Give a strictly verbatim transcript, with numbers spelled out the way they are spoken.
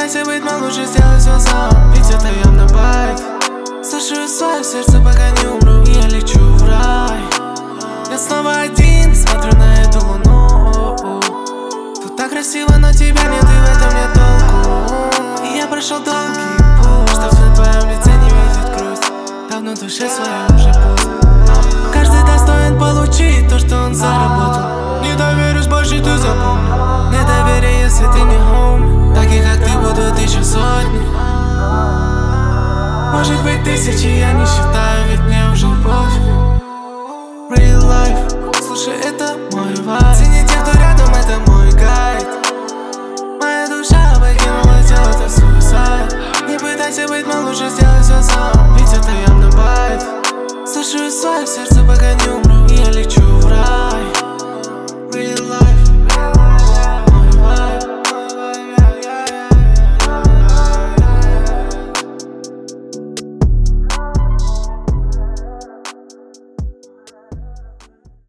пытайся быть, но лучше сделай все сам, ведь это явно байт. Слушаю свое сердце, пока не умру, и я лечу в рай. Я снова один, смотрю на эту луну. Тут так красиво, но тебя нет, и в этом нет толку. И я прошел долгий путь, чтоб на твоем лице не видеть грусть. Давно в душе своей уже пусть. Каждый достоин получить то, что он заработал. Не доверюсь больше, ты запомни. Недоверие, если ты не homie. Таких, как ты, будут еще сотни. Может быть тысячи, я не считаю, ведь мне уже пофиг. Real life, слушай, это мой вайб. Цени тех, кто рядом, это мой гайд. Моя душа покинула тело, это суицид. Не пытайся быть, но лучше сделай все сам, ведь это явно байт. Слушаю свое сердце, пока не умру, и я лечу в рай.